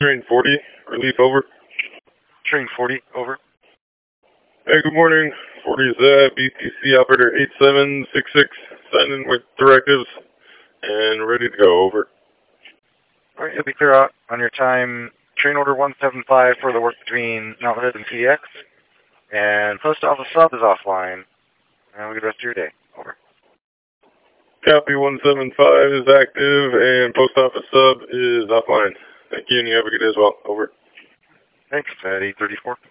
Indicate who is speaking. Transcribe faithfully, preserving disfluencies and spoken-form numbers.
Speaker 1: Train forty, relief over.
Speaker 2: Train forty, over.
Speaker 1: Hey, good morning. forty is that, B T C operator eight seven six six, signing with directives and ready to go, over.
Speaker 2: Alright, you'll be clear out on your time. Train order one seven five for the work between Mount Hood and P X. And post office sub is offline. And we good rest of your day, over.
Speaker 1: Copy one seven five is active and post office sub is offline. Thank you and you have a good day as well, over.
Speaker 2: Thanks, at eight thirty-four.